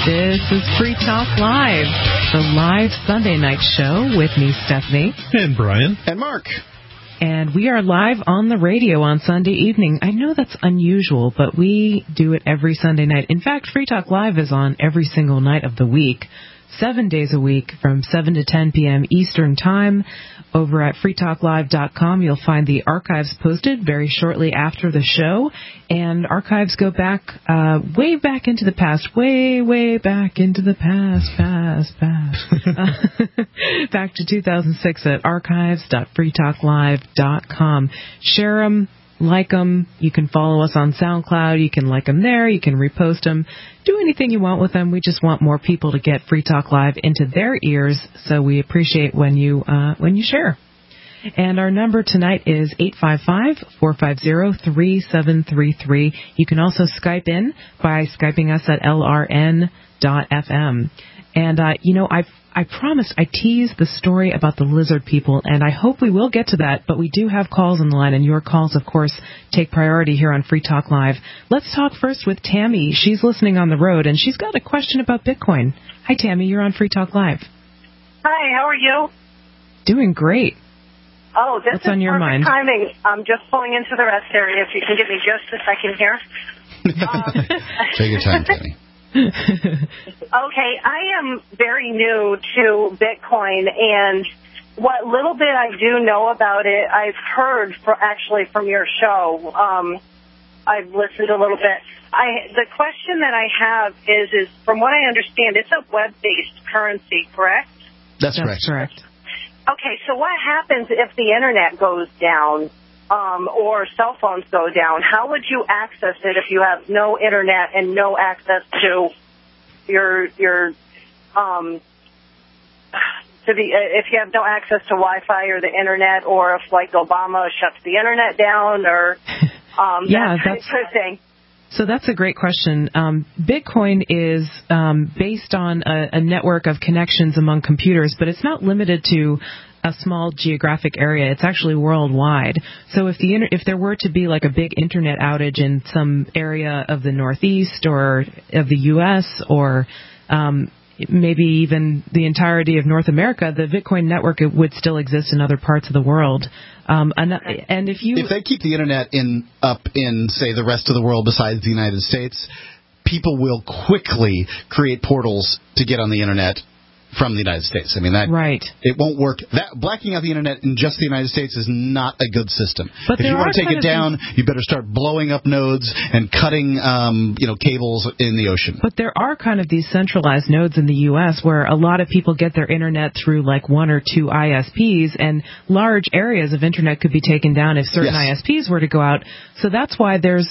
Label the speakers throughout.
Speaker 1: This is Free Talk Live, the live Sunday night show with me, Stephanie.
Speaker 2: And Brian.
Speaker 3: And Mark.
Speaker 1: And we are live on the radio on Sunday evening. I know that's unusual, but we do it every Sunday night. In fact, Free Talk Live is on every single night of the week, 7 days a week from 7 to 10 p.m. Eastern Time. Over at freetalklive.com, you'll find the archives posted very shortly after the show. And archives go back, way back into the past, way back into the past. Back to 2006 at archives.freetalklive.com. Share them. Like them. You can follow us on SoundCloud. You can like them there. You can repost them. Do anything you want with them. We just want more people to get Free Talk Live into their ears, so we appreciate when you share. And our number tonight is 855-450-3733. You can also Skype in by Skyping us at lrn.fm. And, I promised I teased the story about the lizard people, and I hope we will get to that, but we do have calls on the line, and your calls, of course, take priority here on Free Talk Live. Let's talk first with Tammy. She's listening on the road, and she's got a question about Bitcoin. Hi, Tammy. You're on Free Talk Live.
Speaker 4: Hi, how are you?
Speaker 1: Doing great.
Speaker 4: Oh, this
Speaker 1: What's
Speaker 4: is
Speaker 1: on your
Speaker 4: perfect
Speaker 1: mind?
Speaker 4: timing. I'm just pulling into the rest area. If you can give me just a second here.
Speaker 3: Take your time, Tammy.
Speaker 4: Okay, I am very new to Bitcoin, and what little bit I do know about it, I've heard from your show. I've listened a little bit. The question that I have is from what I understand, it's a web-based currency, correct?
Speaker 3: That's
Speaker 1: correct.
Speaker 4: Okay, so what happens if the internet goes down? Or cell phones go down? How would you access it if you have no internet and no access to if you have no access to Wi-Fi or the internet, or if like Obama shuts the internet down, or that kind of thing?
Speaker 1: So that's a great question. Bitcoin is based on a network of connections among computers, but it's not limited to a small geographic area. It's actually worldwide. So if there were to be like a big internet outage in some area of the Northeast or of the U.S. or maybe even the entirety of North America, the Bitcoin network would still exist in other parts of the world. And if
Speaker 3: they keep the internet up in, say, the rest of the world besides the United States, people will quickly create portals to get on the internet from the United States. I mean, it won't work. Blacking out the internet in just the United States is not a good system.
Speaker 1: But
Speaker 3: if you want to take it down, you better start blowing up nodes and cutting, cables in the ocean.
Speaker 1: But there are kind of these centralized nodes in the U.S. where a lot of people get their internet through like one or two ISPs, and large areas of internet could be taken down if certain ISPs were to go out. So that's why there's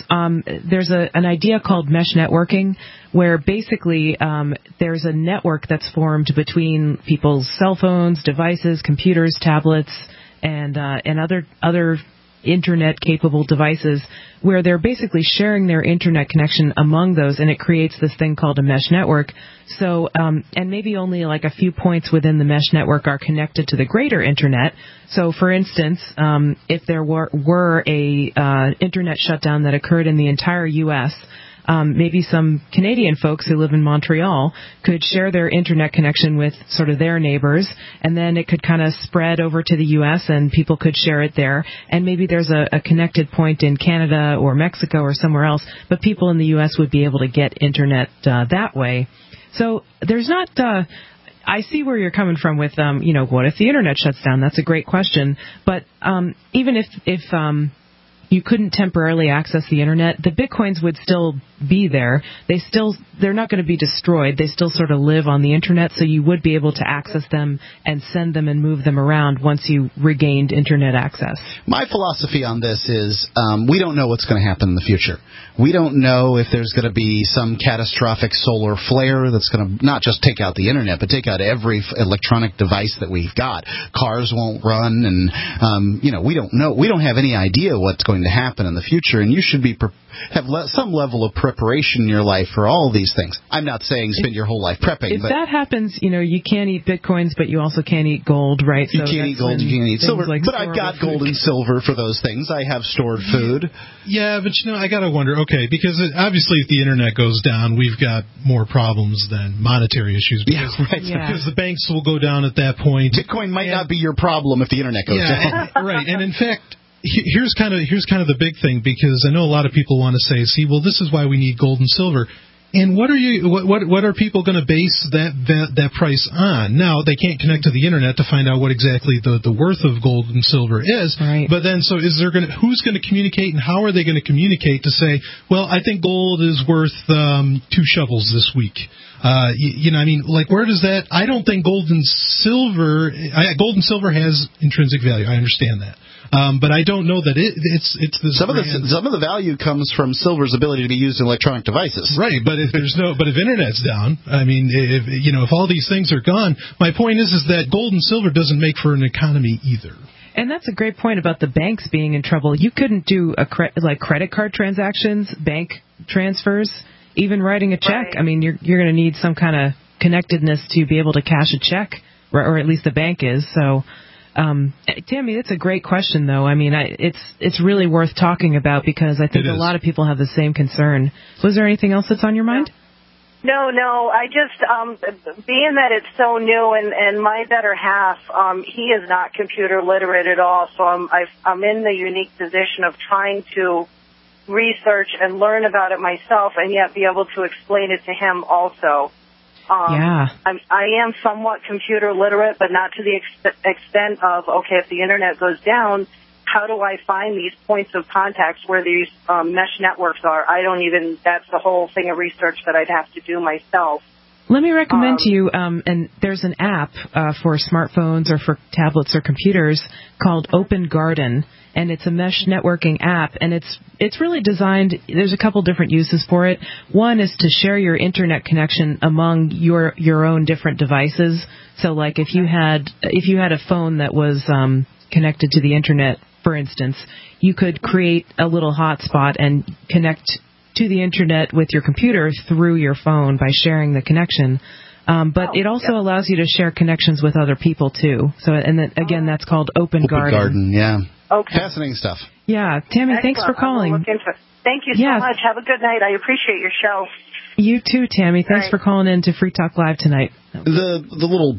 Speaker 1: an idea called mesh networking, where basically there's a network that's formed between people's cell phones, devices, computers, tablets, and other internet-capable devices, where they're basically sharing their internet connection among those, and it creates this thing called a mesh network. So, and maybe only like a few points within the mesh network are connected to the greater internet. So, for instance, if there were a internet shutdown that occurred in the entire U.S., maybe some Canadian folks who live in Montreal could share their internet connection with sort of their neighbors, and then it could kind of spread over to the U.S. and people could share it there. And maybe there's a connected point in Canada or Mexico or somewhere else, but people in the U.S. would be able to get internet that way. So there's not... I see where you're coming from with, what if the internet shuts down? That's a great question. But even if you couldn't temporarily access the internet, the Bitcoins would still be there. They're not going to be destroyed. They still sort of live on the internet, so you would be able to access them and send them and move them around once you regained internet access.
Speaker 3: My philosophy on this is we don't know what's going to happen in the future. We don't know if there's going to be some catastrophic solar flare that's going to not just take out the internet, but take out every electronic device that we've got. Cars won't run, and we don't know. We don't have any idea what's going going to happen in the future, and you should be have some level of preparation in your life for all these things. I'm not saying spend your whole life prepping.
Speaker 1: If that happens, you can't eat bitcoins, but you also can't eat gold, right?
Speaker 3: You can't eat gold, you can't eat silver. But I've got gold and silver for those things. I have stored food.
Speaker 2: Yeah, but I got to wonder, okay, because obviously if the internet goes down, we've got more problems than monetary issues. Because, because the banks will go down at that point.
Speaker 3: Bitcoin might not be your problem if the internet goes down.
Speaker 2: Right, and in fact, here's kind of the big thing, because I know a lot of people want to say, see, well, this is why we need gold and silver. And what are people going to base that price on? Now, they can't connect to the internet to find out what exactly the worth of gold and silver is.
Speaker 1: Right.
Speaker 2: But then, so who's going to communicate, and how are they going to communicate to say, well, I think gold is worth 2 shovels this week? Where does that? I don't think gold and silver has intrinsic value. I understand that. But I don't know that it's this.
Speaker 3: Some of the value comes from silver's ability to be used in electronic devices.
Speaker 2: Right, but if internet's down, if all these things are gone, my point is that gold and silver doesn't make for an economy either.
Speaker 1: And that's a great point about the banks being in trouble. You couldn't do credit card transactions, bank transfers, even writing a check. Right. I mean, you're going to need some kind of connectedness to be able to cash a check, or at least the bank is. So. Tammy, that's a great question, though. I mean, it's really worth talking about, because I think a lot of people have the same concern. Was there anything else that's on your mind?
Speaker 4: No. I just, being that it's so new, and my better half, he is not computer literate at all, so I'm in the unique position of trying to research and learn about it myself, and yet be able to explain it to him also. I am somewhat computer literate, but not to the extent of, okay, if the internet goes down, how do I find these points of contact where these mesh networks are? That's the whole thing of research that I'd have to do myself.
Speaker 1: Let me recommend to you, and there's an app for smartphones or for tablets or computers called Open Garden, and it's a mesh networking app, and it's really designed. There's a couple different uses for it. One is to share your internet connection among your own different devices. So, like if you had a phone that was connected to the internet, for instance, you could create a little hotspot and connect to the internet with your computer through your phone by sharing the connection. But it also allows you to share connections with other people, too. So, and then, again, that's called Open Garden.
Speaker 3: Open Garden, yeah.
Speaker 4: Okay.
Speaker 3: Fascinating stuff.
Speaker 1: Yeah. Tammy, thanks for calling.
Speaker 4: Look into it. Thank you so much. Have a good night. I appreciate your show.
Speaker 1: You too, Tammy. Thanks for calling in to Free Talk Live tonight.
Speaker 3: The little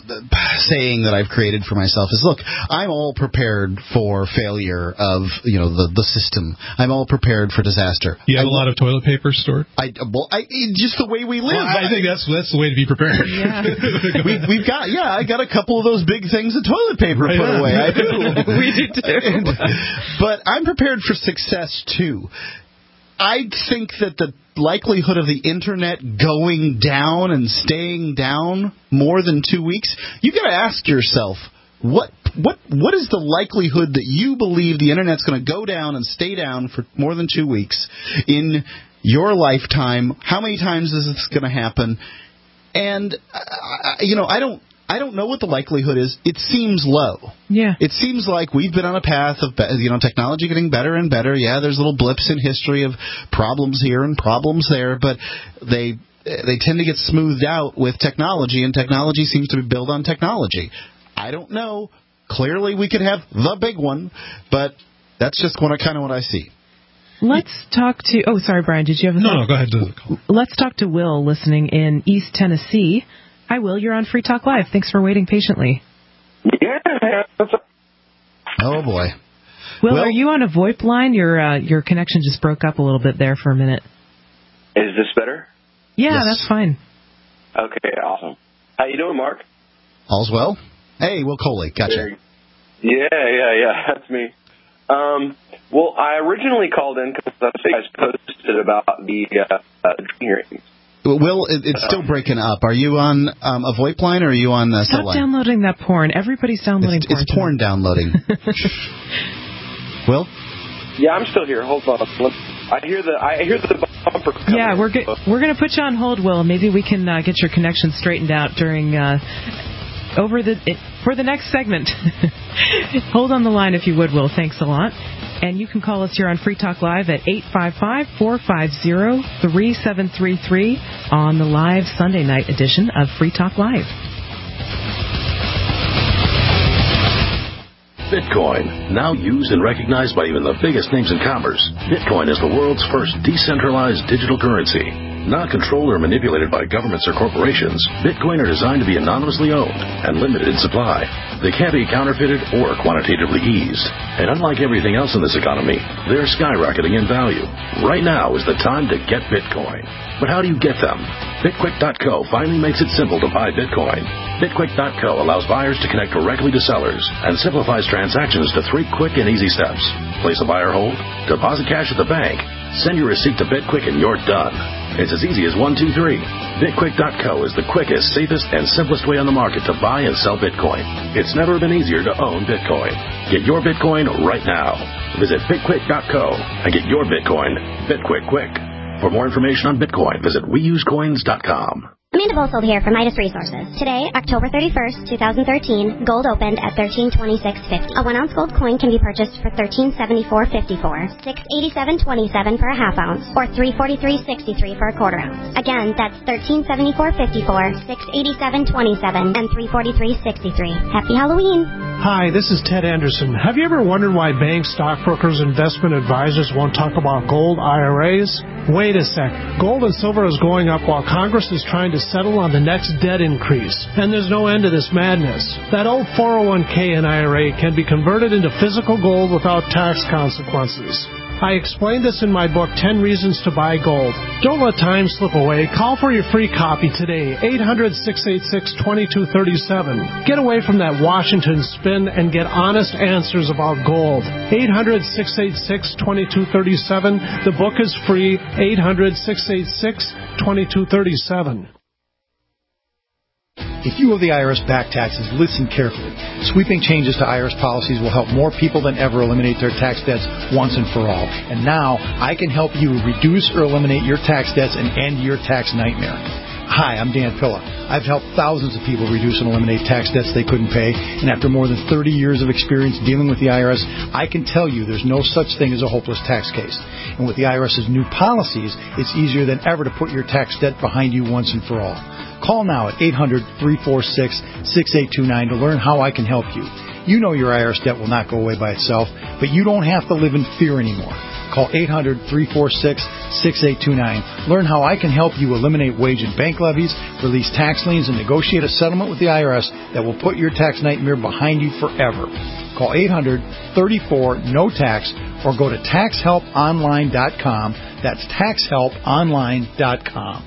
Speaker 3: saying that I've created for myself is, look, I'm all prepared for failure of the system. I'm all prepared for disaster.
Speaker 2: You have a lot of toilet paper stored?
Speaker 3: Just the way we live.
Speaker 2: Well, I think that's the way to be prepared.
Speaker 3: Yeah. we've got I got a couple of those big things of toilet paper put away. I do.
Speaker 1: We do too.
Speaker 3: But I'm prepared for success too. I think that the likelihood of the internet going down and staying down more than 2 weeks, you got to ask yourself, what is the likelihood that you believe the internet's going to go down and stay down for more than 2 weeks in your lifetime? How many times is this going to happen? And I don't know what the likelihood is. It seems low.
Speaker 1: Yeah.
Speaker 3: It seems like we've been on a path of, technology getting better and better. Yeah, there's little blips in history of problems here and problems there, but they tend to get smoothed out with technology, and technology seems to be built on technology. I don't know. Clearly, we could have the big one, but that's just kind of what I see.
Speaker 1: Let's talk to... Oh, sorry, Brian. Did you have a thought?
Speaker 2: No, go ahead.
Speaker 1: Let's talk to Will, listening in East Tennessee. Hi, Will. You're on Free Talk Live. Thanks for waiting patiently.
Speaker 5: Yeah.
Speaker 3: Oh, boy.
Speaker 1: Will, are you on a VoIP line? Your connection just broke up a little bit there for a minute.
Speaker 5: Is this better?
Speaker 1: Yeah,
Speaker 3: yes.
Speaker 1: That's fine.
Speaker 5: Okay, awesome. How you doing, Mark?
Speaker 3: All's well. Hey, Will Coley. Gotcha.
Speaker 5: Yeah. That's me. Well, I originally called in because I think you guys posted about the hearings.
Speaker 3: Will, it's still breaking up. Are you on a VoIP line or are you on the cell line?
Speaker 1: Stop downloading that porn. Everybody's downloading porn.
Speaker 3: It's porn downloading. Will?
Speaker 5: Yeah, I'm still here. Hold on. I hear the bumper coming.
Speaker 1: Yeah, we're going to put you on hold, Will. Maybe we can get your connection straightened out during for the next segment. Hold on the line if you would, Will. Thanks a lot. And you can call us here on Free Talk Live at 855-450-3733 on the live Sunday night edition of Free Talk Live.
Speaker 6: Bitcoin, now used and recognized by even the biggest names in commerce. Bitcoin is the world's first decentralized digital currency. Not controlled or manipulated by governments or corporations, Bitcoin are designed to be anonymously owned and limited in supply. They can't be counterfeited or quantitatively eased. And unlike everything else in this economy, they're skyrocketing in value. Right now is the time to get Bitcoin. But how do you get them? BitQuick.co finally makes it simple to buy Bitcoin. BitQuick.co allows buyers to connect directly to sellers and simplifies transactions to 3 quick and easy steps. Place a buy or hold, deposit cash at the bank, send your receipt to BitQuick, and you're done. It's as easy as 1, 2, 3. BitQuick.co is the quickest, safest, and simplest way on the market to buy and sell Bitcoin. It's never been easier to own Bitcoin. Get your Bitcoin right now. Visit BitQuick.co and get your Bitcoin BitQuick quick. For more information on Bitcoin, visit WeUseCoins.com.
Speaker 7: Amanda Bosold here from Midas Resources. Today, October 31st, 2013, gold opened at $1326.50. A 1-ounce gold coin can be purchased for $1374.54, $687.27 for a half ounce, or $343.63 for a quarter ounce. Again, that's $1374.54, $687.27, and $343.63. Happy Halloween!
Speaker 8: Hi, this is Ted Anderson. Have you ever wondered why banks, stockbrokers, investment advisors won't talk about gold IRAs? Wait a sec. Gold and silver is going up while Congress is trying to settle on the next debt increase. And there's no end to this madness. That old 401k and IRA can be converted into physical gold without tax consequences. I explained this in my book, 10 Reasons to Buy Gold. Don't let time slip away. Call for your free copy today, 800-686-2237. Get away from that Washington spin and get honest answers about gold. 800-686-2237. The book is free, 800-686-2237.
Speaker 9: If you owe the IRS back taxes, listen carefully. Sweeping changes to IRS policies will help more people than ever eliminate their tax debts once and for all. And now, I can help you reduce or eliminate your tax debts and end your tax nightmare. Hi, I'm Dan Pilla. I've helped thousands of people reduce and eliminate tax debts they couldn't pay, and after more than 30 years of experience dealing with the IRS, I can tell you there's no such thing as a hopeless tax case. And with the IRS's new policies, it's easier than ever to put your tax debt behind you once and for all. Call now at 800-346-6829 to learn how I can help you. You know your IRS debt will not go away by itself, but you don't have to live in fear anymore. Call 800-346-6829. Learn how I can help you eliminate wage and bank levies, release tax liens, and negotiate a settlement with the IRS that will put your tax nightmare behind you forever. Call 800-34-NO-TAX or go to taxhelponline.com. That's taxhelponline.com.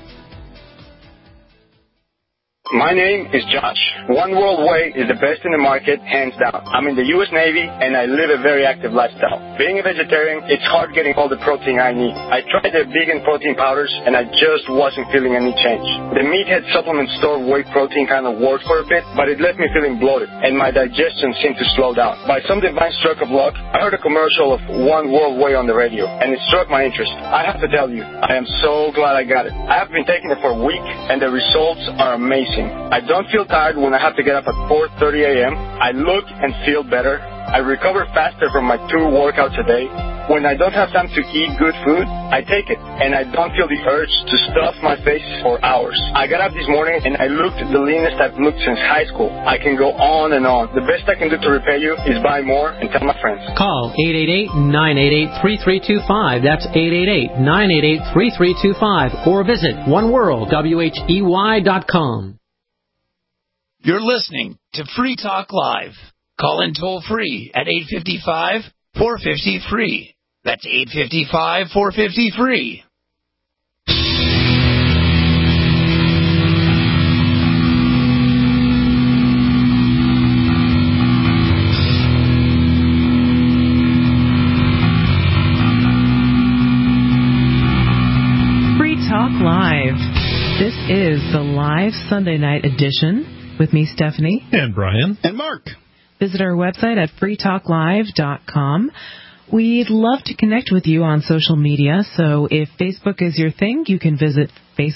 Speaker 10: My name is Josh. One World Way is the best in the market, hands down. I'm in the U.S. Navy, and I live a very active lifestyle. Being a vegetarian, it's hard getting all the protein I need. I tried their vegan protein powders, and I just wasn't feeling any change. The Meathead supplement store whey protein kind of worked for a bit, but it left me feeling bloated, and my digestion seemed to slow down. By some divine stroke of luck, I heard a commercial of One World Way on the radio, and it struck my interest. I have to tell you, I am so glad I got it. I have been taking it for a week, and the results are amazing. I don't feel tired when I have to get up at 4:30 a.m. I look and feel better. I recover faster from my 2 workouts a day. When I don't have time to eat good food, I take it, and I don't feel the urge to stuff my face for hours. I got up this morning, and I looked the leanest I've looked since high school. I can go on and on. The best I can do to repay you is buy more and tell my friends.
Speaker 11: Call 888-988-3325. That's 888-988-3325. Or visit oneworldwhey.com.
Speaker 12: You're listening to Free Talk Live. Call in toll free at 855-450-FREE. That's 855-450-FREE.
Speaker 1: Free Talk Live. This is the live Sunday night edition with me, Stephanie.
Speaker 2: And Brian.
Speaker 3: And Mark.
Speaker 1: Visit our website at freetalklive.com. We'd love to connect with you on social media. So if Facebook is your thing, you can visit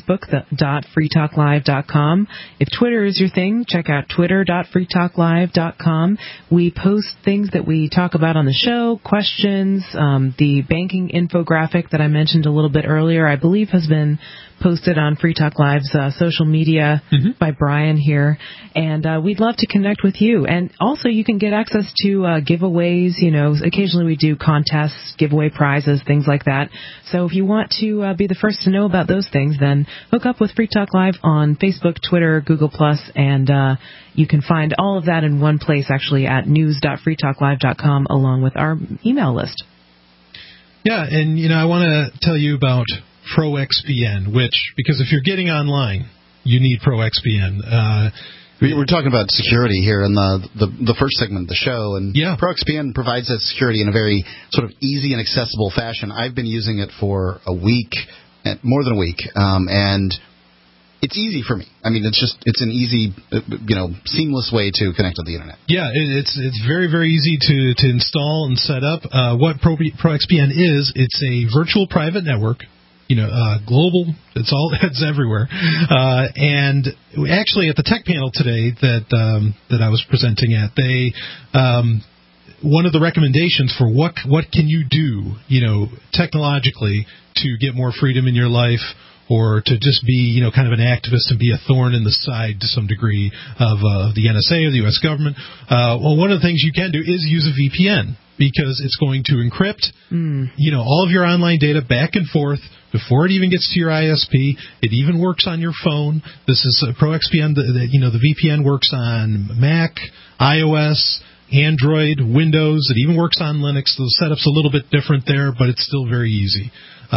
Speaker 1: facebook.freetalklive.com. If Twitter is your thing, check out twitter.freetalklive.com. We post things that we talk about on the show, questions, the banking infographic that I mentioned a little bit earlier, I believe has been posted on Free Talk Live's social media by Brian here. And we'd love to connect with you. And also you can get access to giveaways. You know, occasionally we do contests, giveaway prizes, things like that. So if you want to be the first to know about those things, then hook up with Free Talk Live on Facebook, Twitter, Google+, and you can find all of that in one place, actually, at news.freetalklive.com, along with our email list.
Speaker 2: Yeah, and, you know, I want to tell you about ProXPN, because if you're getting online, you need ProXPN.
Speaker 3: We're talking about security here in the first segment of the show, and ProXPN provides that security in a very sort of easy and accessible fashion. I've been using it for a week, more than a week, and it's easy for me. I mean, it's an easy, seamless way to connect to the internet.
Speaker 2: Yeah, it's very, very easy to install and set up. What ProXPN is, it's a virtual private network. Global, it's everywhere. And actually at the tech panel today that I was presenting at, they, one of the recommendations for what can you do, technologically to get more freedom in your life, or to just be, kind of an activist and be a thorn in the side to some degree of the NSA or the U.S. government. Well, one of the things you can do is use a VPN, because it's going to encrypt, all of your online data back and forth before it even gets to your ISP. It even works on your phone. This is ProXPN. The VPN works on Mac, iOS, Android, Windows. It even works on Linux. The setup's a little bit different there, but it's still very easy.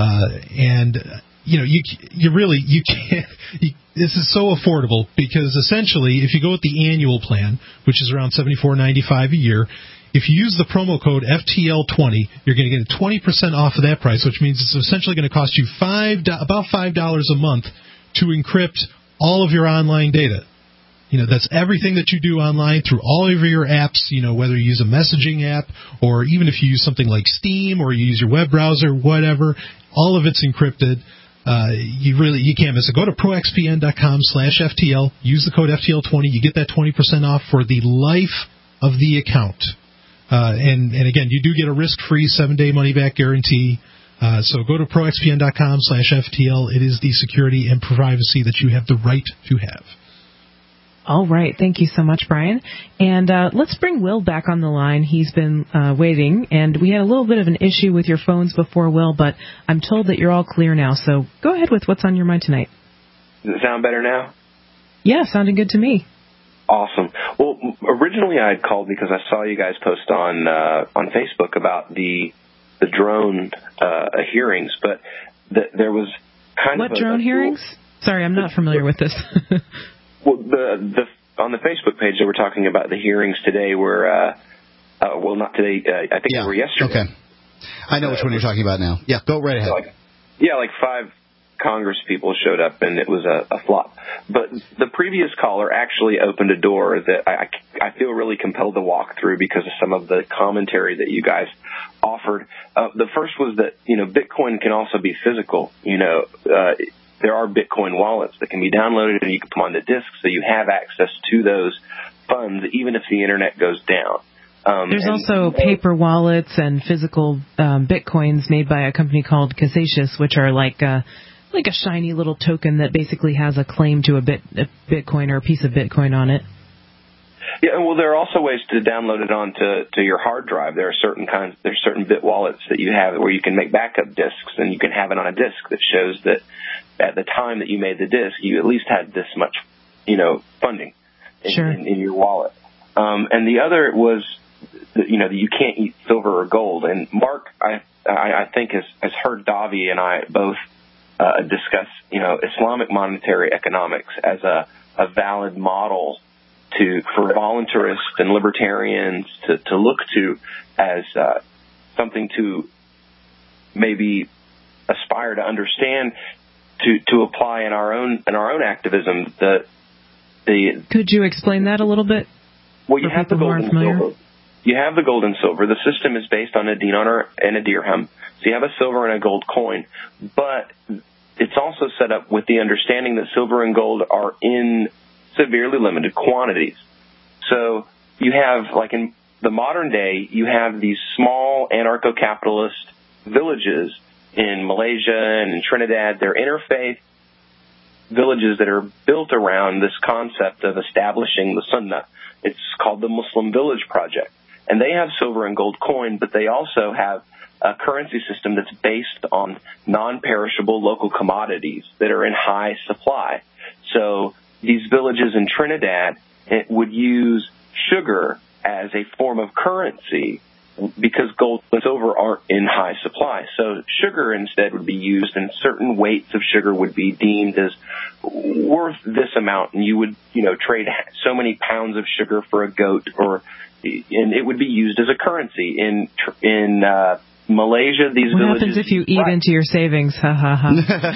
Speaker 2: You can't. This is so affordable, because essentially, if you go with the annual plan, which is around $74.95 a year, if you use the promo code FTL20, you're going to get 20% off of that price, which means it's essentially going to cost you about $5 a month to encrypt all of your online data. That's everything that you do online through all of your apps, whether you use a messaging app, or even if you use something like Steam, or you use your web browser, whatever, all of it's encrypted. You can't miss it. Go to proxpn.com/FTL, use the code FTL20, you get that 20% off for the life of the account. And again, you do get a risk-free 7-day money-back guarantee. So go to proxpn.com/FTL. It is the security and privacy that you have the right to have.
Speaker 1: All right. Thank you so much, Brian. And let's bring Will back on the line. He's been waiting, and we had a little bit of an issue with your phones before, Will, but I'm told that you're all clear now. So go ahead with what's on your mind tonight.
Speaker 5: Does it sound better now?
Speaker 1: Yeah, sounding good to me.
Speaker 5: Awesome. Well, originally I had called because I saw you guys post on Facebook about the drone hearings, but there was kind of
Speaker 1: what drone hearings? Sorry, I'm not familiar with this.
Speaker 5: Well, on the Facebook page, they were talking about the hearings today. Were not today. I think they were yesterday.
Speaker 3: Okay, I know which one you're talking about now. Yeah, go right ahead.
Speaker 5: Like 5 Congress people showed up, and it was a flop. But the previous caller actually opened a door that I feel really compelled to walk through because of some of the commentary that you guys offered. The first was that Bitcoin can also be physical. There are Bitcoin wallets that can be downloaded and you can put them on the disk, so you have access to those funds even if the internet goes down.
Speaker 1: There's also paper wallets and physical Bitcoins made by a company called Casacious, which are like a shiny little token that basically has a claim to a Bitcoin or a piece of Bitcoin on it.
Speaker 5: Yeah, well, there are also ways to download it onto your hard drive. There's certain bit wallets that you have where you can make backup disks, and you can have it on a disk that shows that at the time that you made the disk, you at least had this much, funding in your wallet. And the other was, that you can't eat silver or gold. And Mark, I think has heard Davi and I both discuss, Islamic monetary economics as a valid model for voluntarists and libertarians to look to as something to maybe aspire to understand, to apply in our own activism.
Speaker 1: Could you explain that a little bit?
Speaker 5: Well, you have the gold and silver. you have the gold and silver. The system is based on a dinar and a dirham. So you have a silver and a gold coin. But it's also set up with the understanding that silver and gold are in severely limited quantities. So you have, like in the modern day, you have these small anarcho-capitalist villages in Malaysia and in Trinidad. They're interfaith villages that are built around this concept of establishing the Sunnah. It's called the Muslim Village Project. And they have silver and gold coin, but they also have a currency system that's based on non-perishable local commodities that are in high supply. So these villages in Trinidad would use sugar as a form of currency because gold and silver aren't in high supply. So sugar instead would be used, and certain weights of sugar would be deemed as worth this amount, and you would, trade so many pounds of sugar for a goat, and it would be used as a currency. In Malaysia, these villages...
Speaker 1: What happens if you eat into your savings? Ha, ha, ha.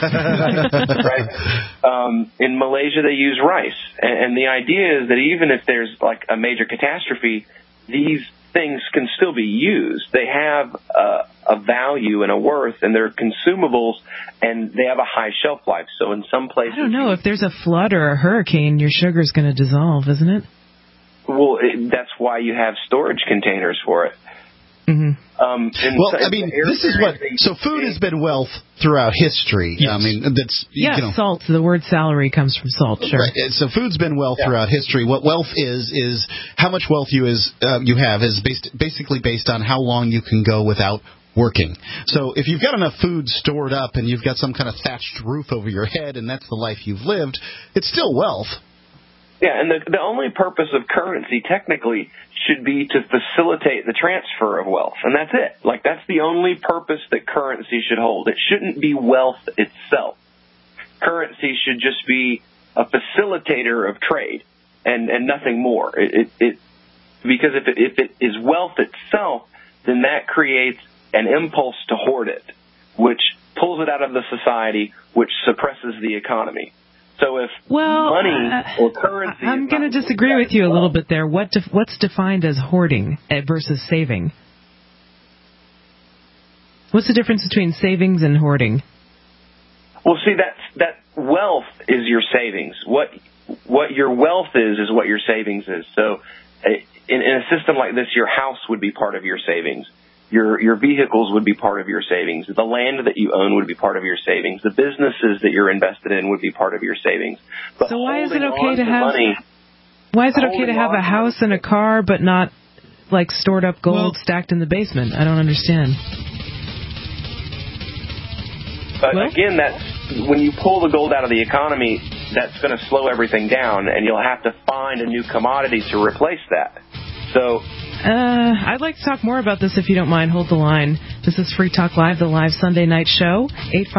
Speaker 5: Right. In Malaysia, they use rice. And the idea is that even if there's like a major catastrophe, these things can still be used. They have a value and a worth, and they're consumables, and they have a high shelf life. So in some places...
Speaker 1: I don't know. If there's a flood or a hurricane, your sugar's going to dissolve, isn't it?
Speaker 5: Well, that's why you have storage containers for it.
Speaker 1: Mm-hmm.
Speaker 3: This is what... So food has been wealth throughout history.
Speaker 2: Yes.
Speaker 3: I mean, that's...
Speaker 1: salt. The word salary comes from salt, sure.
Speaker 3: Right. So food's been wealth throughout history. What wealth is how much wealth you have is basically based on how long you can go without working. So if you've got enough food stored up and you've got some kind of thatched roof over your head and that's the life you've lived, it's still wealth.
Speaker 5: Yeah, and the only purpose of currency technically should be to facilitate the transfer of wealth, and that's it. Like, that's the only purpose that currency should hold. It shouldn't be wealth itself. Currency should just be a facilitator of trade and nothing more. Because if it is wealth itself, then that creates an impulse to hoard it, which pulls it out of the society, which suppresses the economy. So if money or currency...
Speaker 1: I'm going to disagree with you a little bit there. What's defined as hoarding versus saving? What's the difference between savings and hoarding?
Speaker 5: Well, see, that wealth is your savings. What your wealth is what your savings is. So in a system like this, your house would be part of your savings. Your vehicles would be part of your savings. The land that you own would be part of your savings. The businesses that you're invested in would be part of your savings. But
Speaker 1: so why is it okay to have a house and a car, but not like stored up gold stacked in the basement? I don't understand.
Speaker 5: Again, that's when you pull the gold out of the economy, that's going to slow everything down, and you'll have to find a new commodity to replace that. So.
Speaker 1: I'd like to talk more about this if you don't mind. Hold the line. This is Free Talk Live, the live Sunday night show,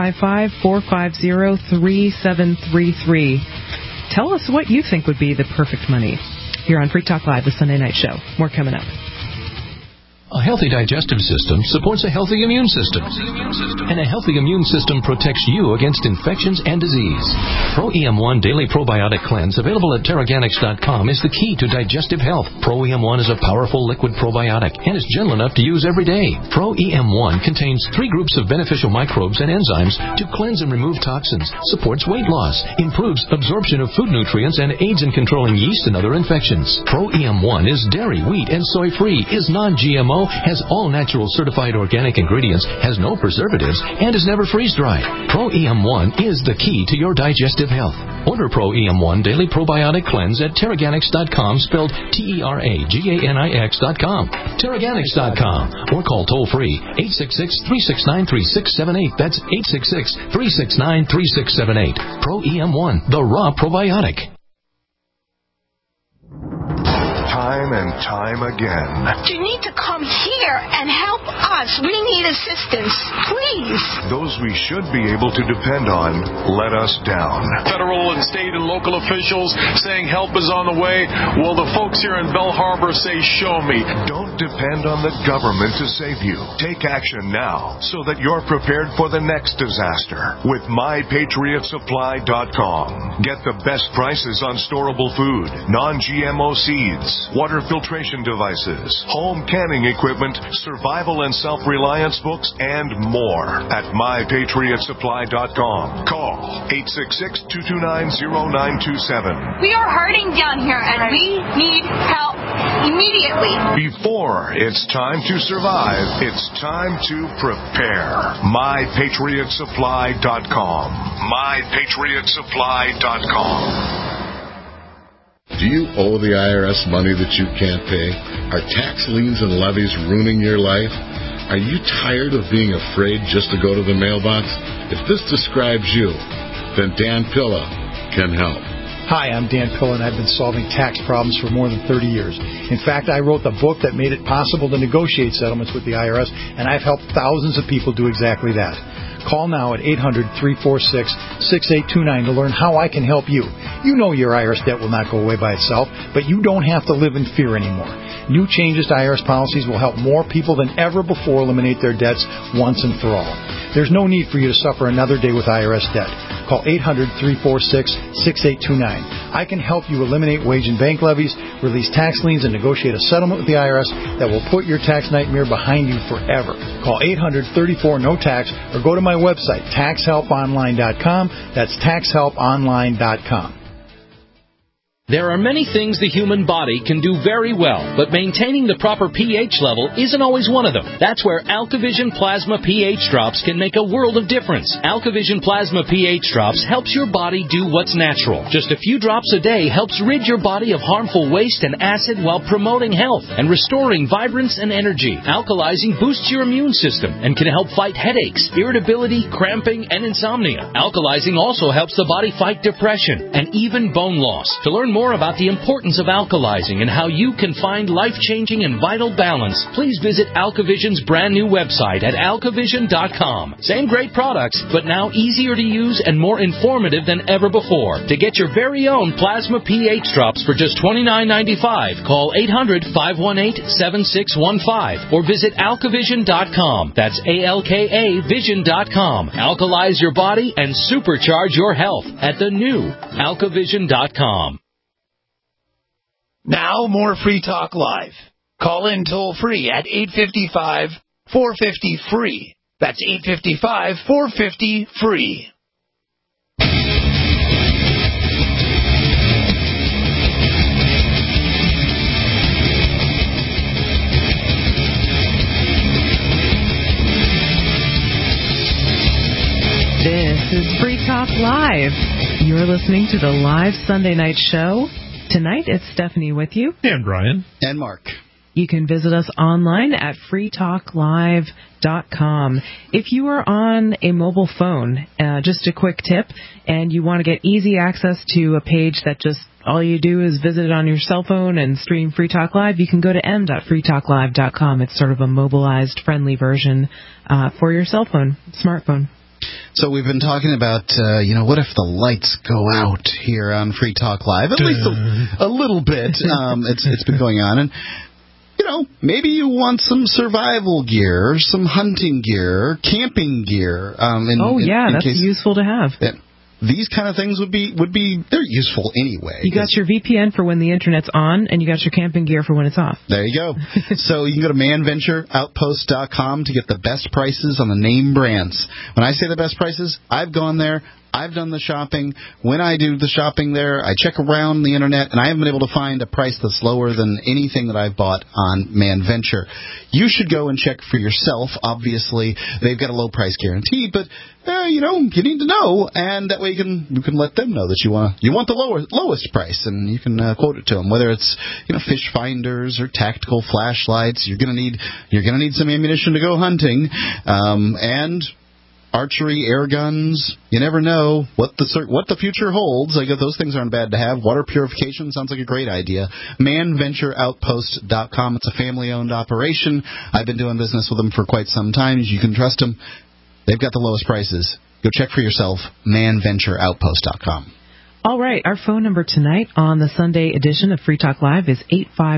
Speaker 1: 855-450-3733. Tell us what you think would be the perfect money. Here on Free Talk Live, the Sunday night show. More coming up.
Speaker 11: A healthy digestive system supports a healthy immune system. And a healthy immune system protects you against infections and disease. Pro-EM1 Daily Probiotic Cleanse, available at Teraganix.com, is the key to digestive health. Pro-EM1 is a powerful liquid probiotic and is gentle enough to use every day. Pro-EM1 contains 3 groups of beneficial microbes and enzymes to cleanse and remove toxins, supports weight loss, improves absorption of food nutrients, and aids in controlling yeast and other infections. Pro-EM1 is dairy, wheat, and soy-free, is non-GMO, has all natural certified organic ingredients, has no preservatives, and is never freeze-dried. Pro-EM1 is the key to your digestive health. Order Pro-EM1 Daily Probiotic Cleanse at Teraganix.com, spelled Teraganix.com. Teraganix.com, or call toll-free 866-369-3678. That's 866-369-3678. Pro-EM1, the raw probiotic.
Speaker 13: Time and time again.
Speaker 14: You need to come here and help us. We need assistance, please.
Speaker 13: Those we should be able to depend on let us down.
Speaker 15: Federal and state and local officials saying help is on the way. Well, the folks here in Bell Harbor say, show me.
Speaker 13: Don't depend on the government to save you. Take action now so that you're prepared for the next disaster with MyPatriotSupply.com. Get the best prices on storable food, non-GMO seeds, water filtration devices, home canning equipment, survival and self-reliance books, and more at MyPatriotSupply.com. Call 866-229-0927.
Speaker 14: We are hurting down here, and we need help immediately.
Speaker 13: Before it's time to survive, it's time to prepare. MyPatriotSupply.com. MyPatriotSupply.com.
Speaker 16: Do you owe the IRS money that you can't pay? Are tax liens and levies ruining your life? Are you tired of being afraid just to go to the mailbox? If this describes you, then Dan Pilla can help.
Speaker 9: Hi, I'm Dan Pilla, and I've been solving tax problems for more than 30 years. In fact, I wrote the book that made it possible to negotiate settlements with the IRS, and I've helped thousands of people do exactly that. Call now at 800-346-6829 to learn how I can help you. You know your IRS debt will not go away by itself, but you don't have to live in fear anymore. New changes to IRS policies will help more people than ever before eliminate their debts once and for all. There's no need for you to suffer another day with IRS debt. Call 800-346-6829. I can help you eliminate wage and bank levies, release tax liens, and negotiate a settlement with the IRS that will put your tax nightmare behind you forever. Call 800-34-NO-TAX or go to my website, taxhelponline.com. That's taxhelponline.com.
Speaker 17: There are many things the human body can do very well, but maintaining the proper pH level isn't always one of them. That's where AlkaVision Plasma pH Drops can make a world of difference. AlkaVision Plasma pH Drops helps your body do what's natural. Just a few drops a day helps rid your body of harmful waste and acid while promoting health and restoring vibrance and energy. Alkalizing boosts your immune system and can help fight headaches, irritability, cramping, and insomnia. Alkalizing also helps the body fight depression and even bone loss. To learn more about the importance of alkalizing and how you can find life-changing and vital balance, please visit AlkaVision's brand new website at alkavision.com. Same great products, but now easier to use and more informative than ever before. To get your very own Plasma pH Drops for just $29.95, call 800-518-7615 or visit alkavision.com. That's ALKA Vision.com. Alkalize your body and supercharge your health at the new alkavision.com.
Speaker 12: Now, more Free Talk Live. Call in toll-free at 855-450-FREE. That's 855-450-FREE.
Speaker 1: This is Free Talk Live. You're listening to the live Sunday night show. Tonight, it's Stephanie with you.
Speaker 2: And Brian.
Speaker 3: And Mark.
Speaker 1: You can visit us online at freetalklive.com. If you are on a mobile phone, just a quick tip, and you want to get easy access to a page that just all you do is visit it on your cell phone and stream Free Talk Live, you can go to m.freetalklive.com. It's sort of a mobilized, friendly version for your cell phone, smartphone.
Speaker 3: So we've been talking about, what if the lights go out here on Free Talk Live? At least a little bit. It's been going on. And, maybe you want some survival gear, some hunting gear, camping gear.
Speaker 1: That's useful to have.
Speaker 3: These kind of things would be they're useful anyway.
Speaker 1: You got your VPN for when the internet's on, and you got your camping gear for when it's off.
Speaker 3: There you go. So you can go to manventureoutpost.com to get the best prices on the name brands. When I say the best prices, I've gone there. I've done the shopping. When I do the shopping there, I check around the internet, and I haven't been able to find a price that's lower than anything that I've bought on ManVenture. You should go and check for yourself. Obviously, they've got a low price guarantee, but you need to know, and that way you can let them know that you want the lowest price, and you can quote it to them. Whether it's fish finders or tactical flashlights, you're gonna need some ammunition to go hunting, and archery, air guns. You never know what the future holds. I guess those things aren't bad to have. Water purification sounds like a great idea. ManVentureOutpost.com. It's a family-owned operation. I've been doing business with them for quite some time. You can trust them. They've got the lowest prices. Go check for yourself. ManVentureOutpost.com.
Speaker 1: All right, our phone number tonight on the Sunday edition of Free Talk Live is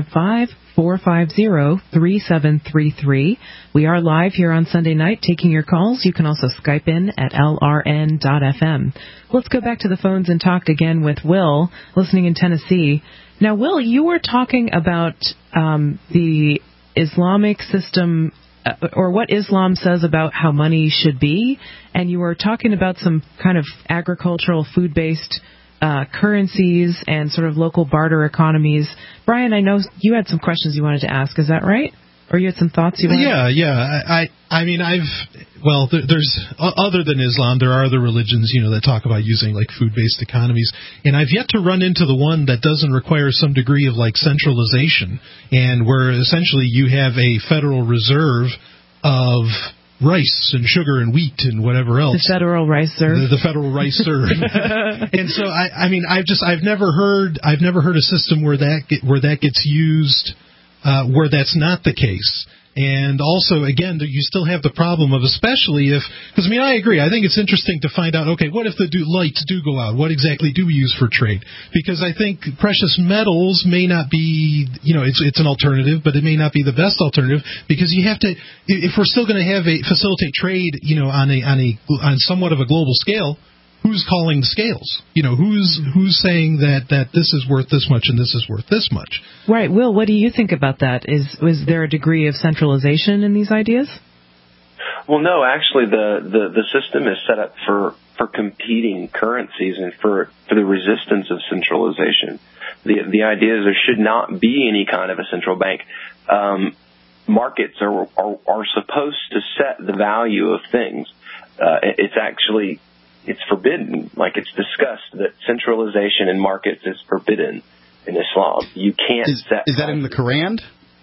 Speaker 1: 855-450-3733. We are live here on Sunday night taking your calls. You can also Skype in at lrn.fm. Let's go back to the phones and talk again with Will, listening in Tennessee. Now, Will, you were talking about the Islamic system or what Islam says about how money should be, and you were talking about some kind of agricultural, food-based currencies and sort of local barter economies. Brian, I know you had some questions you wanted to ask. Is that right? Or you had some thoughts you wanted to...
Speaker 2: Yeah. I mean, there's, other than Islam, there are other religions, that talk about using, like, food-based economies. And I've yet to run into the one that doesn't require some degree of, like, centralization, and where essentially you have a Federal Reserve of rice and sugar and wheat and whatever else.
Speaker 1: The Federal Rice Reserve.
Speaker 2: The Federal Rice Reserve. And so I've never heard a system where that gets used where that's not the case. And also, again, you still have the problem of, especially if, because I agree. I think it's interesting to find out, okay, what if the lights do go out? What exactly do we use for trade? Because I think precious metals may not be, it's an alternative, but it may not be the best alternative, because you have to, if we're still going to facilitate trade, on somewhat of a global scale, who's calling the scales? Who's saying that this is worth this much and this is worth this much?
Speaker 1: Right. Will, what do you think about that? Was there a degree of centralization in these ideas?
Speaker 5: Well, no, actually the system is set up for competing currencies and for the resistance of centralization. The idea is there should not be any kind of a central bank. Markets are supposed to set the value of things. It's forbidden, like it's discussed, that centralization in markets is forbidden in Islam. You can't set...
Speaker 3: Is that in the Quran?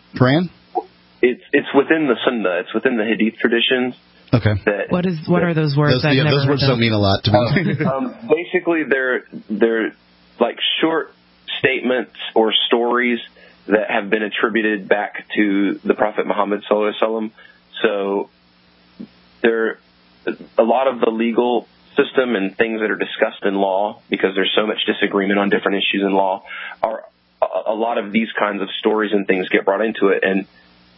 Speaker 5: It's within the Sunnah. It's within the Hadith traditions.
Speaker 3: Okay.
Speaker 1: What are those words?
Speaker 3: Those words don't mean a lot to me.
Speaker 5: Basically, they're like short statements or stories that have been attributed back to the Prophet Muhammad sallallahu alaihi wasallam. So there, a lot of the legal system and things that are discussed in law, because there's so much disagreement on different issues in law, are a lot of these kinds of stories and things get brought into it. And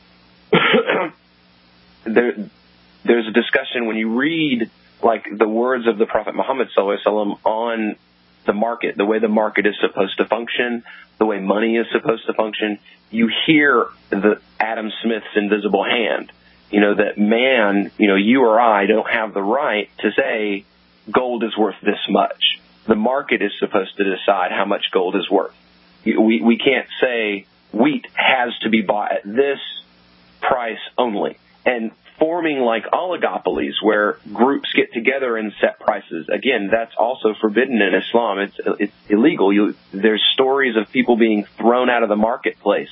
Speaker 5: there's a discussion when you read like the words of the Prophet Muhammad sallallahu alaihi wasallam on the market, the way the market is supposed to function, the way money is supposed to function. You hear the Adam Smith's invisible hand. That man, you or I don't have the right to say gold is worth this much. The market is supposed to decide how much gold is worth. We can't say wheat has to be bought at this price only. And forming like oligopolies where groups get together and set prices, again, that's also forbidden in Islam. It's illegal. There's stories of people being thrown out of the marketplace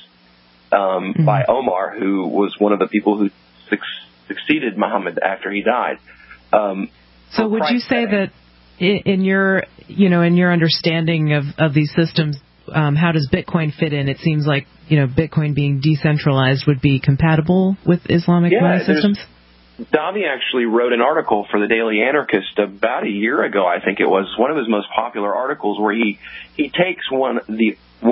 Speaker 5: by Omar, who was one of the people who succeeded Muhammad after he died.
Speaker 1: So would you say that in your understanding of these systems, how does Bitcoin fit in? It seems like, Bitcoin being decentralized would be compatible with Islamic money systems?
Speaker 5: Davi actually wrote an article for the Daily Anarchist about a year ago, I think it was, one of his most popular articles, where he takes one of the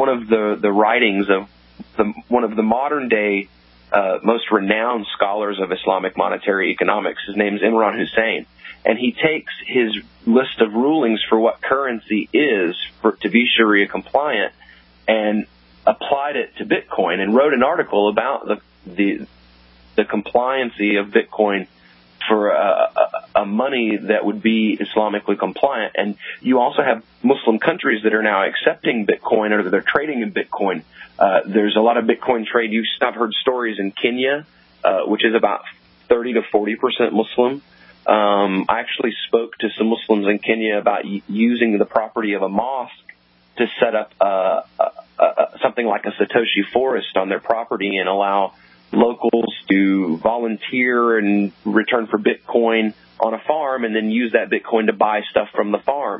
Speaker 5: writings of one of the modern day most renowned scholars of Islamic monetary economics. His name is Imran Hussein. And he takes his list of rulings for what currency is to be Sharia compliant and applied it to Bitcoin and wrote an article about the compliancy of Bitcoin for a money that would be Islamically compliant. And you also have Muslim countries that are now accepting Bitcoin or that they're trading in Bitcoin. There's a lot of Bitcoin trade. I've heard stories in Kenya, which is about 30 to 40% Muslim. I actually spoke to some Muslims in Kenya about using the property of a mosque to set up something like a Satoshi forest on their property and allow locals to volunteer and return for Bitcoin on a farm and then use that Bitcoin to buy stuff from the farm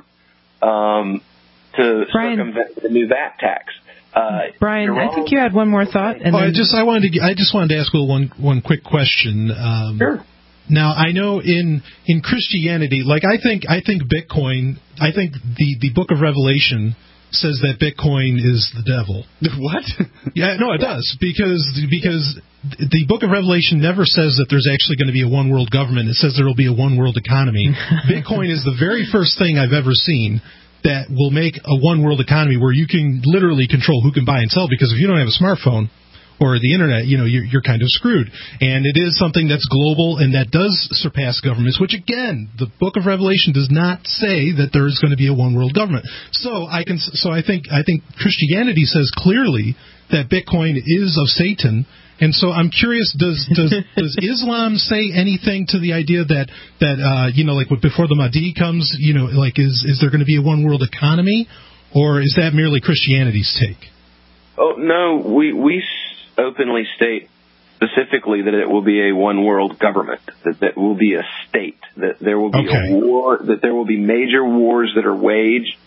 Speaker 5: to circumvent the new VAT tax.
Speaker 1: Brian, I think you had one more thought. And
Speaker 2: I just wanted to ask Will one quick question.
Speaker 5: Sure.
Speaker 2: Now, I know in Christianity, like I think Bitcoin, I think the Book of Revelation says that Bitcoin is the devil.
Speaker 3: What?
Speaker 2: Yeah, no, it does, because the Book of Revelation never says that there's actually going to be a one world government. It says there will be a one world economy. Bitcoin is the very first thing I've ever seen that will make a one world economy where you can literally control who can buy and sell, because if you don't have a smartphone or the internet, you're kind of screwed. And it is something that's global and that does surpass governments, which again, the Book of Revelation does not say that there is going to be a one world government. So I think Christianity says clearly that Bitcoin is of Satan. And so I'm curious, does Islam say anything to the idea that like before the Mahdi comes, like is there going to be a one world economy, or is that merely Christianity's take?
Speaker 5: Oh no, we openly state specifically that it will be a one world government, that will be a state, that there will be a war, that there will be major wars that are waged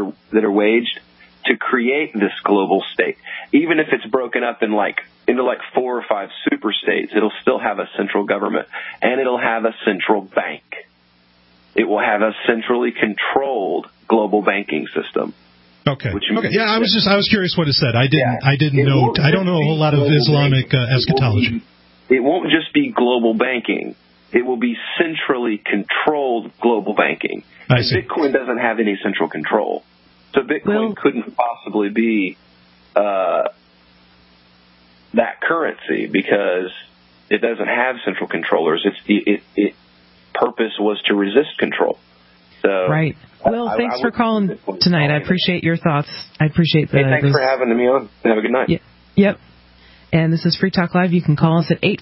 Speaker 5: to create this global state. Even if it's broken up into 4 or 5 super states, it'll still have a central government, and it'll have a central bank. It will have a centrally controlled global banking system.
Speaker 2: Okay. Yeah, I was curious what it said. I didn't know. I don't know a whole lot of Islamic eschatology.
Speaker 5: It won't just be global banking. It will be centrally controlled global banking.
Speaker 2: I see.
Speaker 5: Bitcoin doesn't have any central control. So Bitcoin couldn't possibly be that currency because it doesn't have central controllers. Its purpose was to resist control. So
Speaker 1: right. Well, thanks for calling tonight. I appreciate your thoughts. I appreciate
Speaker 5: thanks for having me on. Have a good night.
Speaker 1: Yep. And this is Free Talk Live. You can call us at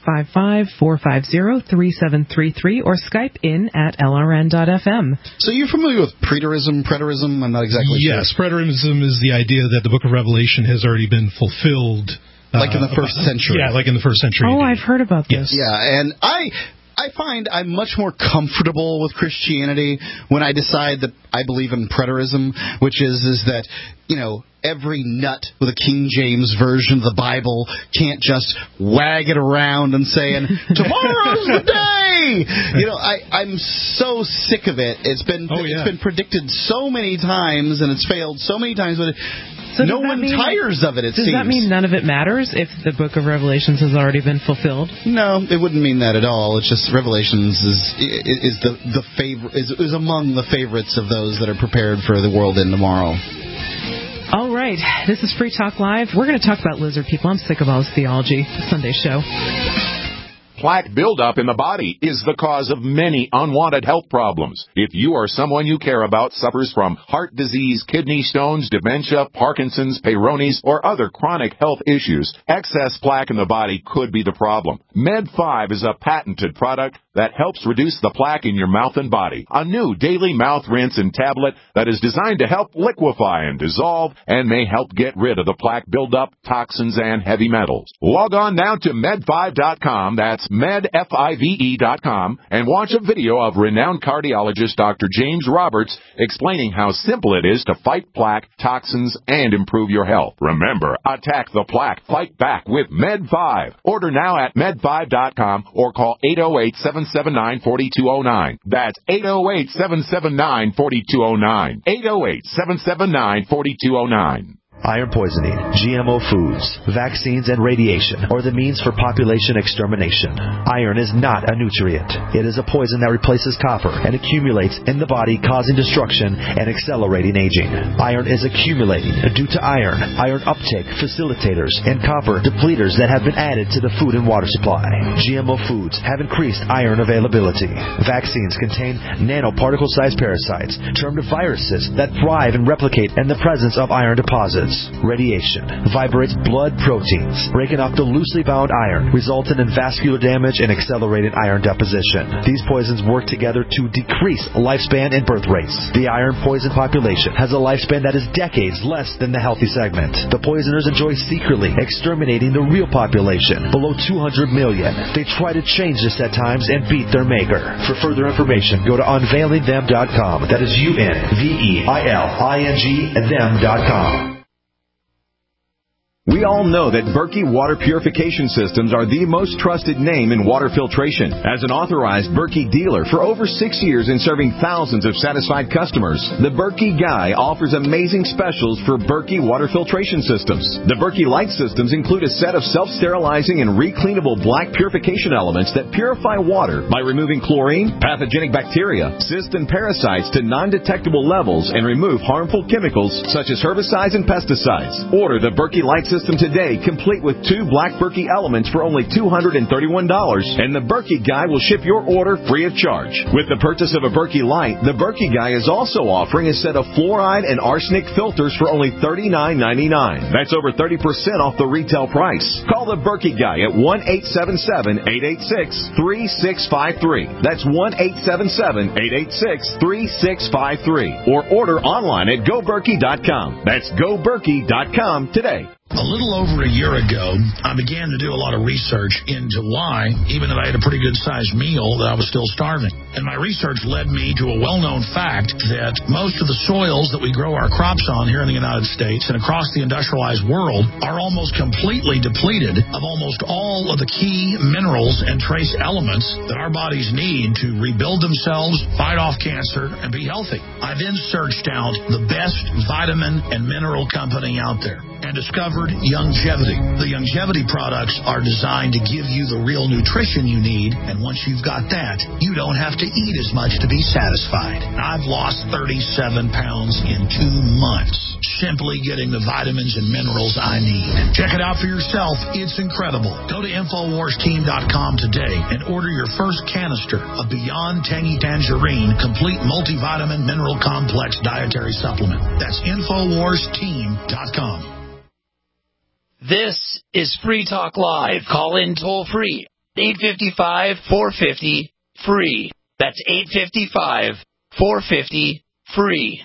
Speaker 1: 855-450-3733 or Skype in at lrn.fm.
Speaker 3: So you're familiar with preterism? I'm not exactly sure.
Speaker 2: Yes, preterism is the idea that the Book of Revelation has already been fulfilled.
Speaker 3: Like in the first century.
Speaker 2: Yeah, like in the first century.
Speaker 1: Oh, I've heard about this.
Speaker 3: Yeah, and I find I'm much more comfortable with Christianity when I decide that I believe in preterism, which is that, every nut with a King James version of the Bible can't just wag it around and saying, tomorrow's the day! I'm so sick of it. It's been predicted so many times, and it's failed so many times, but no one tires of it,
Speaker 1: Does that mean none of it matters if the Book of Revelations has already been fulfilled?
Speaker 3: No, it wouldn't mean that at all. It's just Revelations is the favorite, is among the favorites of those that are prepared for the world in tomorrow.
Speaker 1: All right. This is Free Talk Live. We're going to talk about lizard people. I'm sick of all this theology. Sunday show.
Speaker 18: Plaque buildup in the body is the cause of many unwanted health problems. If you or someone you care about suffers from heart disease, kidney stones, dementia, Parkinson's, Peyronie's, or other chronic health issues, excess plaque in the body could be the problem. Med5 is a patented product that helps reduce the plaque in your mouth and body. A new daily mouth rinse and tablet that is designed to help liquefy and dissolve and may help get rid of the plaque buildup, toxins, and heavy metals. Log on now to med5.com. That's medfive.com, and watch a video of renowned cardiologist Dr. James Roberts explaining how simple it is to fight plaque, toxins, and improve your health. Remember, attack the plaque, fight back with Med5. Order now at med5.com or call 808-779-4209. That's 808-779-4209. 808-779-4209.
Speaker 19: Iron poisoning, GMO foods, vaccines, and radiation are the means for population extermination. Iron is not a nutrient. It is a poison that replaces copper and accumulates in the body, causing destruction and accelerating aging. Iron is accumulating due to iron uptake facilitators, and copper depleters that have been added to the food and water supply. GMO foods have increased iron availability. Vaccines contain nanoparticle-sized parasites, termed viruses, that thrive and replicate in the presence of iron deposits. Radiation vibrates blood proteins, breaking up the loosely bound iron, resulting in vascular damage and accelerated iron deposition. These poisons work together to decrease lifespan and birth rates. The iron poison population has a lifespan that is decades less than the healthy segment. The poisoners enjoy secretly exterminating the real population, below 200 million. They try to change this at times and beat their maker. For further information, go to unveilingthem.com. That is UNVEILING them.com.
Speaker 20: We We all know that Berkey Water Purification Systems are the most trusted name in water filtration. As an authorized Berkey dealer for over 6 years and serving thousands of satisfied customers, the Berkey Guy offers amazing specials for Berkey water filtration systems. The Berkey Light systems include a set of self-sterilizing and recleanable black purification elements that purify water by removing chlorine, pathogenic bacteria, cysts, and parasites to non-detectable levels and remove harmful chemicals such as herbicides and pesticides. Order the Berkey Light system today, complete with 2 black Berkey elements for only $231, and the Berkey Guy will ship your order free of charge. With the purchase of a Berkey Light, the Berkey Guy is also offering a set of fluoride and arsenic filters for only $39.99. That's over 30% off the retail price. Call the Berkey Guy at 1-877-886-3653. That's 1-877-886-3653. Or order online at GoBerkey.com. That's GoBerkey.com today.
Speaker 21: A little over a year ago, I began to do a lot of research into why, even if I had a pretty good-sized meal, that I was still starving. And my research led me to a well-known fact that most of the soils that we grow our crops on here in the United States and across the industrialized world are almost completely depleted of almost all of the key minerals and trace elements that our bodies need to rebuild themselves, fight off cancer, and be healthy. I then searched out the best vitamin and mineral company out there and discovered Youngevity. The Youngevity products are designed to give you the real nutrition you need, and once you've got that, you don't have to eat as much to be satisfied. I've lost 37 pounds in 2 months, simply getting the vitamins and minerals I need. Check it out for yourself. It's incredible. Go to InfoWarsTeam.com today and order your first canister of Beyond Tangy Tangerine Complete Multivitamin Mineral Complex Dietary Supplement. That's InfoWarsTeam.com.
Speaker 12: This is Free Talk Live. Call in toll free. 855-450-FREE. That's 855-450-FREE.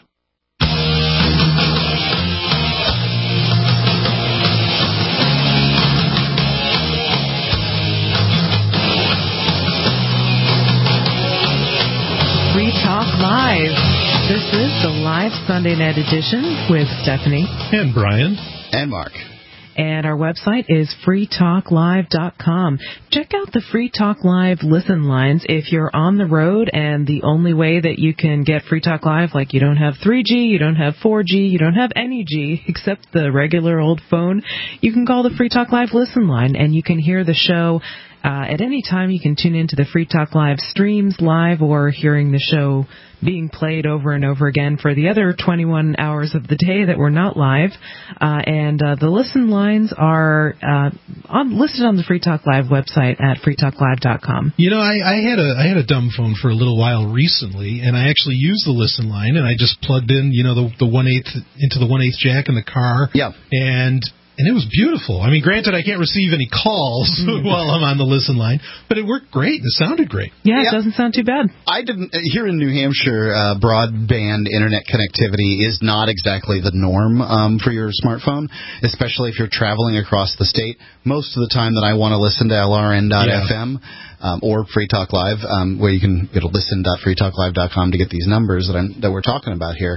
Speaker 1: Free Talk Live. This is the live Sunday night edition with Stephanie
Speaker 2: and Brian
Speaker 3: and Mark.
Speaker 1: And our website is freetalklive.com. Check out the Free Talk Live listen lines if you're on the road and the only way that you can get Free Talk Live, like you don't have 3G, you don't have 4G, you don't have any G except the regular old phone, you can call the Free Talk Live listen line and you can hear the show at any time. You can tune into the Free Talk Live streams live or hearing the show being played over and over again for the other 21 hours of the day that we're not live. And the listen lines are listed on the Free Talk Live website at freetalklive.com.
Speaker 2: You know, I had a dumb phone for a little while recently, and I actually used the listen line, and I just plugged in, you know, the 1/8 into the 1/8 jack in the car.
Speaker 3: Yeah.
Speaker 2: And it was beautiful. I mean, granted, I can't receive any calls while I'm on the listen line, but it worked great. It sounded great.
Speaker 1: Yeah, it doesn't sound too bad.
Speaker 3: Here in New Hampshire, broadband internet connectivity is not exactly the norm for your smartphone, especially if you're traveling across the state. Most of the time that I want to listen to LRN.FM or Free Talk Live, where you can go to listen.freetalklive.com to get these numbers that we're talking about here.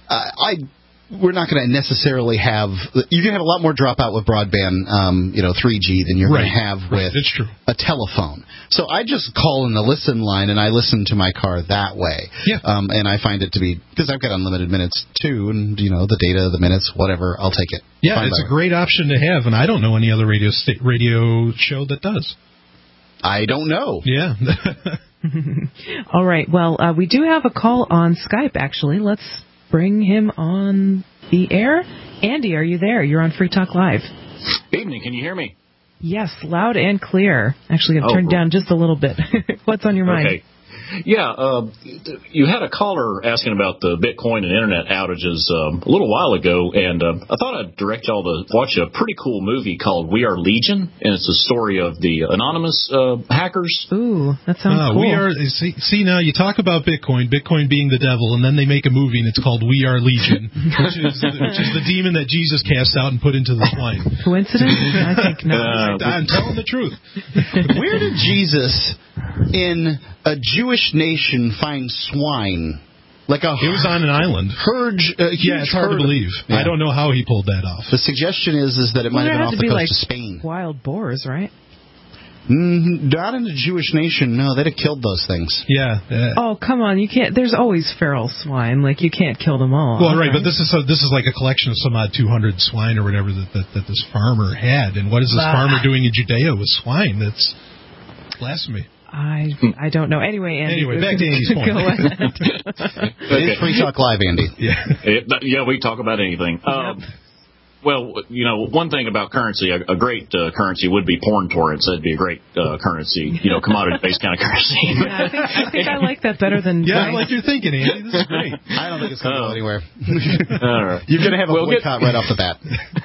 Speaker 3: We're not going to necessarily have. You can have a lot more dropout with broadband, 3G than you're going to have with a telephone. So I just call in the listen line and I listen to my car that way.
Speaker 2: Yeah.
Speaker 3: And I find it to be, because I've got unlimited minutes too, and the data, the minutes, whatever, I'll take it.
Speaker 2: Yeah, it's a great option to have, and I don't know any other radio show that does.
Speaker 3: I don't know.
Speaker 2: Yeah.
Speaker 1: All right. Well, we do have a call on Skype. Actually, let's bring him on the air. Andy, are you there? You're on Free Talk Live.
Speaker 22: Evening. Can you hear me?
Speaker 1: Yes, loud and clear. Actually, I've turned down just a little bit. What's on your mind?
Speaker 22: Okay. Yeah, you had a caller asking about the Bitcoin and Internet outages a little while ago, and I thought I'd direct y'all to watch a pretty cool movie called We Are Legion, and it's the story of the anonymous hackers.
Speaker 1: Ooh, that sounds cool.
Speaker 2: See, now you talk about Bitcoin being the devil, and then they make a movie, and it's called We Are Legion, which is the demon that Jesus cast out and put into the swine.
Speaker 1: Coincidence? I think not.
Speaker 2: I'm telling the truth.
Speaker 3: Where did Jesus, in a Jewish nation, find swine? Like
Speaker 2: it was on an island.
Speaker 3: Herd.
Speaker 2: Yeah, it's hard to believe. Yeah. I don't know how he pulled that off.
Speaker 3: The suggestion is that it might have been off the coast of Spain.
Speaker 1: Wild boars, right?
Speaker 3: Not in the Jewish nation. No, they'd have killed those things.
Speaker 2: Yeah.
Speaker 1: Oh, come on! You can't. There's always feral swine. Like you can't kill them all.
Speaker 2: Well, right, but this is like a collection of some odd 200 swine or whatever that this farmer had. And what is this farmer doing in Judea with swine? That's blasphemy.
Speaker 1: I don't know. Anyway, Andy.
Speaker 2: Anyway, back to Andy's point.
Speaker 3: It is Free Talk Live, Andy.
Speaker 22: Yeah, we talk about anything. Well, one thing about currency, a great currency would be porn torrents. That'd be a great currency, commodity-based kind of currency.
Speaker 1: Yeah, I think I like that better than...
Speaker 2: Yeah, I like you're thinking, Andy. This is great.
Speaker 3: I don't think it's going to go anywhere.
Speaker 22: Right.
Speaker 3: You're going to have a boycott right off the bat.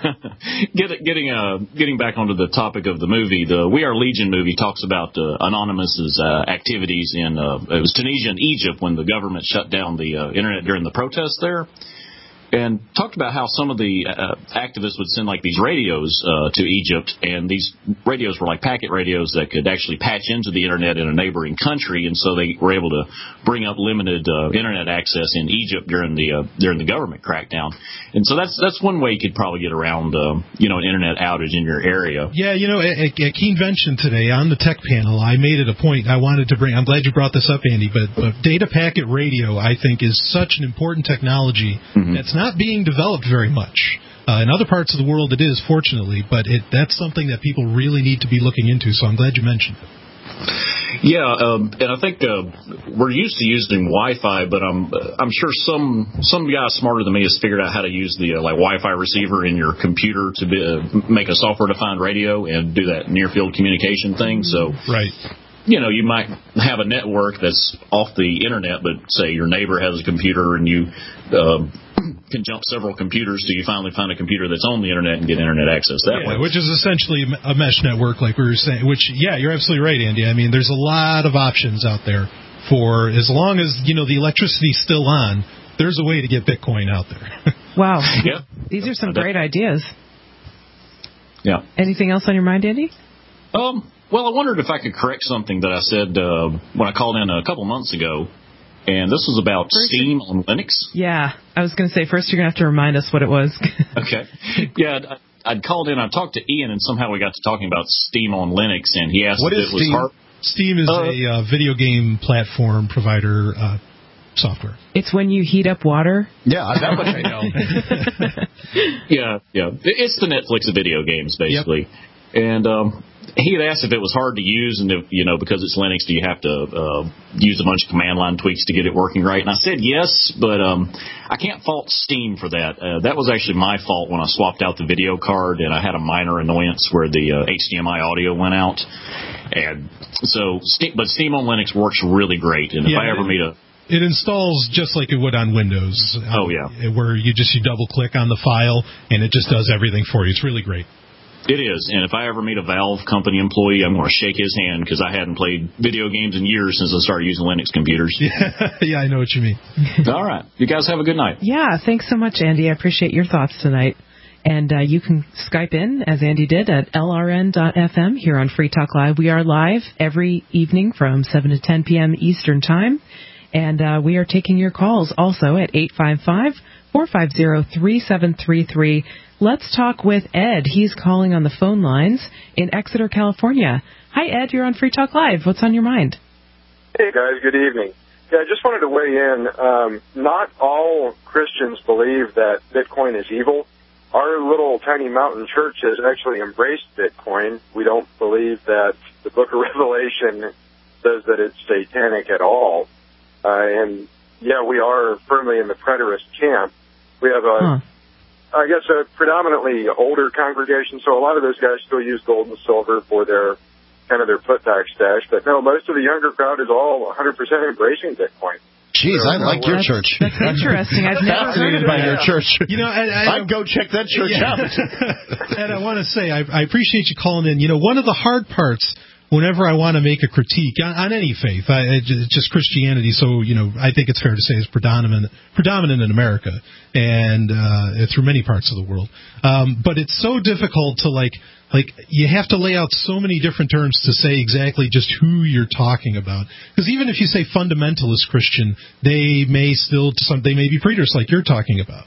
Speaker 22: Getting back onto the topic of the movie, the We Are Legion movie talks about Anonymous's activities in it was Tunisia and Egypt when the government shut down the internet during the protests there. And talked about how some of the activists would send like these radios to Egypt, and these radios were like packet radios that could actually patch into the internet in a neighboring country, and so they were able to bring up limited internet access in Egypt during the government crackdown. And so that's one way you could probably get around an internet outage in your area.
Speaker 2: Yeah, at Keenvention today on the tech panel, I made it a point I wanted to bring. I'm glad you brought this up, Andy, but data packet radio I think is such an important technology that's not being developed very much. In other parts of the world it is, fortunately, but that's something that people really need to be looking into, so I'm glad you mentioned it.
Speaker 22: Yeah, and I think we're used to using Wi-Fi, but I'm sure some guy smarter than me has figured out how to use the Wi-Fi receiver in your computer to make a software-defined radio and do that near-field communication thing. So
Speaker 2: right.
Speaker 22: You might have a network that's off the internet, but say your neighbor has a computer and you can jump several computers till you finally find a computer that's on the internet and get internet access that way.
Speaker 2: Which is essentially a mesh network, like we were saying. Which, you're absolutely right, Andy. I mean, there's a lot of options out there for as long as the electricity's still on. There's a way to get Bitcoin out there.
Speaker 1: Wow.
Speaker 22: Yeah.
Speaker 1: These are some great ideas.
Speaker 22: Yeah.
Speaker 1: Anything else on your mind, Andy?
Speaker 22: Well, I wondered if I could correct something that I said when I called in a couple months ago, and this was about Steam on Linux.
Speaker 1: Yeah, I was going to say, first you're going to have to remind us what it was.
Speaker 22: Okay. Yeah, I'd called in, I talked to Ian, and somehow we got to talking about Steam on Linux, and he asked if it was hard.
Speaker 2: Steam is a video game platform provider software.
Speaker 1: It's when you heat up water?
Speaker 3: Yeah, that much I know.
Speaker 22: Yeah. It's the Netflix of video games, basically. Yep. And he had asked if it was hard to use, and if, because it's Linux, do you have to use a bunch of command line tweaks to get it working right? And I said yes, but I can't fault Steam for that. That was actually my fault when I swapped out the video card, and I had a minor annoyance where the HDMI audio went out. And so, but Steam on Linux works really great. And if I ever meet
Speaker 2: it installs just like it would on Windows.
Speaker 22: Oh yeah,
Speaker 2: where you double click on the file and it just does everything for you. It's really great.
Speaker 22: It is, and if I ever meet a Valve company employee, I'm going to shake his hand because I hadn't played video games in years since I started using Linux computers.
Speaker 2: Yeah, I know what you mean.
Speaker 22: All right. You guys have a good night.
Speaker 1: Yeah, thanks so much, Andy. I appreciate your thoughts tonight. And you can Skype in, as Andy did, at lrn.fm here on Free Talk Live. We are live every evening from 7 to 10 p.m. Eastern Time. And we are taking your calls also at 855-450-3733. Let's talk with Ed. He's calling on the phone lines in Exeter, California. Hi, Ed. You're on Free Talk Live. What's on your mind?
Speaker 4: Hey, guys. Good evening. Yeah, I just wanted to weigh in. Not all Christians believe that Bitcoin is evil. Our little tiny mountain church has actually embraced Bitcoin. We don't believe that the Book of Revelation says that it's satanic at all. And, we are firmly in the preterist camp. We have a predominantly older congregation, so a lot of those guys still use gold and silver for their put-back stash. But no, most of the younger crowd is all 100% embracing Bitcoin.
Speaker 3: Jeez, I like your church.
Speaker 1: That's interesting. I've never
Speaker 3: fascinated by your church.
Speaker 2: I'd
Speaker 3: go check that church out.
Speaker 2: And I want to say, I appreciate you calling in. One of the hard parts whenever I want to make a critique on any faith, just Christianity, so, I think it's fair to say is predominant in America and through many parts of the world. But it's so difficult to, like you have to lay out so many different terms to say exactly just who you're talking about. Because even if you say fundamentalist Christian, they may be preterists like you're talking about.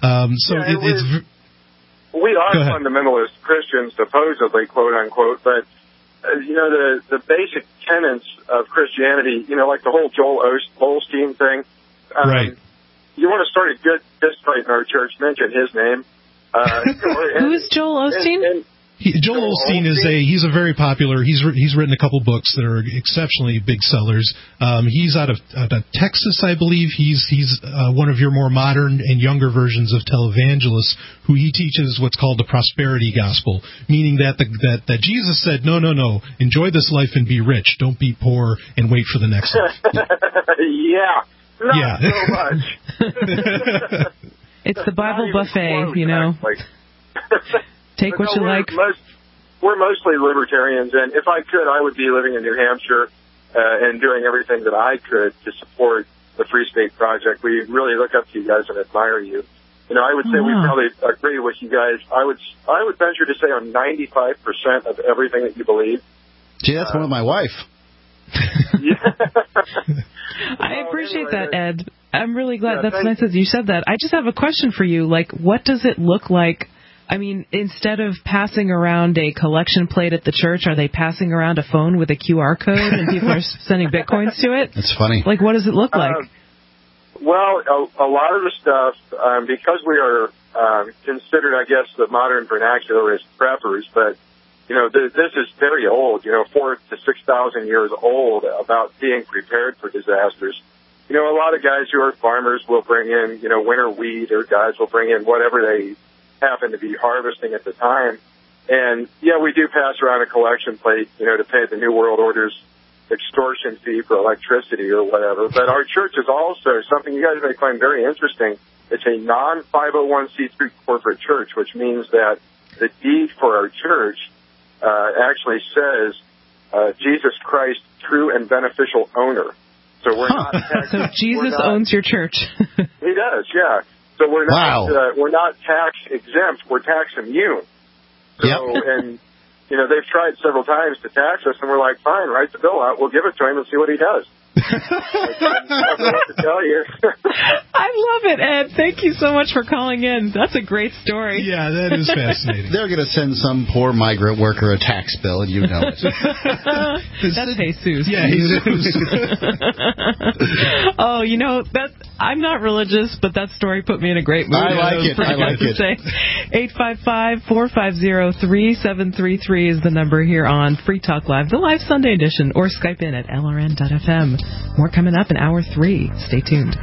Speaker 4: We are fundamentalist Christians, supposedly, quote unquote, but the basic tenets of Christianity, like the whole Joel Osteen thing.
Speaker 2: Right.
Speaker 4: You want to start a good fist fight in our church? Mention his name.
Speaker 1: Who's Joel Osteen?
Speaker 2: Joel Osteen he's a very popular. He's written a couple books that are exceptionally big sellers. He's out of Texas, I believe. He's one of your more modern and younger versions of televangelists, who he teaches what's called the prosperity gospel, meaning that that Jesus said, no, enjoy this life and be rich. Don't be poor and wait for the next life.
Speaker 4: Not so much.
Speaker 1: It's the Bible buffet, Take what you like.
Speaker 4: We're mostly libertarians, and if I could, I would be living in New Hampshire and doing everything that I could to support the Free State Project. We really look up to you guys and admire you. I would say we probably agree with you guys. I would venture to say on 95% of everything that you believe.
Speaker 3: Gee, that's one of my wife.
Speaker 1: I appreciate that, Ed. I'm really glad. That's nice that you said that. I just have a question for you. What does it look like? I mean, instead of passing around a collection plate at the church, are they passing around a phone with a QR code and people are sending Bitcoins to it?
Speaker 3: That's funny.
Speaker 1: What does it look like?
Speaker 4: Well, a lot of the stuff, because we are considered, I guess, the modern vernacular as preppers, but, this is very old, 4,000 to 6,000 years old about being prepared for disasters. A lot of guys who are farmers will bring in, winter wheat, or guys will bring in whatever they happen to be harvesting at the time. And, we do pass around a collection plate, to pay the New World Order's extortion fee for electricity or whatever. But our church is also something you guys may find very interesting. It's a non-501c3 corporate church, which means that the deed for our church actually says Jesus Christ, true and beneficial owner. So we're not
Speaker 1: So Jesus owns your church.
Speaker 4: He does, yeah. So we're not tax exempt, we're tax immune. So, and, they've tried several times to tax us, and we're like, fine, write the bill out, we'll give it to him and see what he does. I don't know what to tell you.
Speaker 1: I love it, Ed. Thank you so much for calling in. That's a great story.
Speaker 2: Yeah, that is fascinating.
Speaker 3: They're going to send some poor migrant worker a tax bill, and you know it.
Speaker 1: That's Jesus.
Speaker 2: Yeah, Jesus.
Speaker 1: Oh, I'm not religious, but that story put me in a great mood.
Speaker 3: I like it.
Speaker 1: 855-450-3733 is the number here on Free Talk Live, the live Sunday edition, or Skype in at LRN.FM. More coming up in Hour 3. Stay tuned.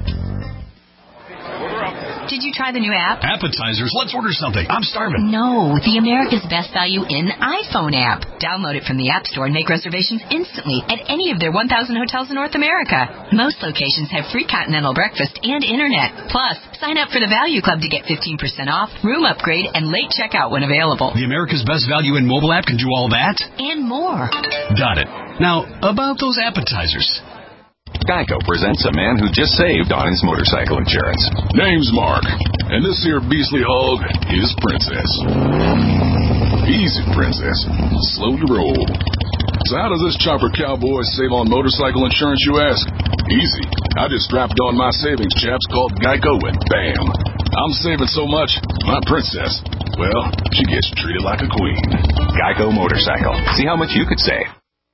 Speaker 6: Did you try the new app?
Speaker 7: Appetizers. Let's order something. I'm starving.
Speaker 6: No, the America's Best Value in iPhone app. Download it from the App Store and make reservations instantly at any of their 1,000 hotels in North America. Most locations have free continental breakfast and internet. Plus, sign up for the Value Club to get 15% off, room upgrade, and late checkout when available.
Speaker 7: The America's Best Value in mobile app can do all that?
Speaker 6: And more.
Speaker 7: Got it. Now, about those appetizers.
Speaker 18: Geico presents a man who just saved on his motorcycle insurance.
Speaker 15: Name's Mark, and this here beastly hog is Princess. Easy, Princess. Slow to roll. So how does this chopper cowboy save on motorcycle insurance, you ask? Easy. I just strapped on my savings chaps called Geico and bam. I'm saving so much, my Princess, well, she gets treated like a queen.
Speaker 18: Geico Motorcycle. See how much you could save.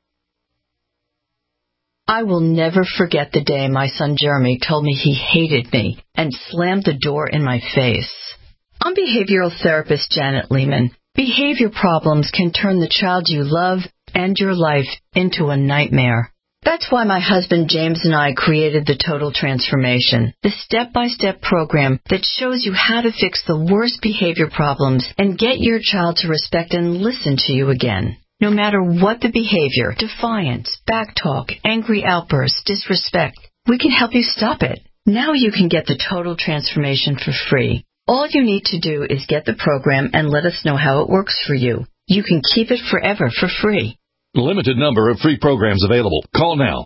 Speaker 23: I will never forget the day my son Jeremy told me he hated me and slammed the door in my face. I'm behavioral therapist Janet Lehman. Behavior problems can turn the child you love and your life into a nightmare. That's why my husband James and I created the Total Transformation, the step-by-step program that shows you how to fix the worst behavior problems and get your child to respect and listen to you again. No matter what the behavior, defiance, backtalk, angry outbursts, disrespect, we can help you stop it. Now you can get the Total Transformation for free. All you need to do is get the program and let us know how it works for you. You can keep it forever for free.
Speaker 8: Limited number of free programs available. Call now.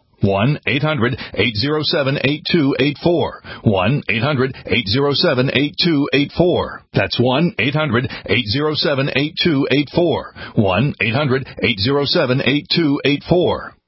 Speaker 8: 1-800-807-8284. 1-800-807-8284. That's 1-800-807-8284. 1-800-807-8284.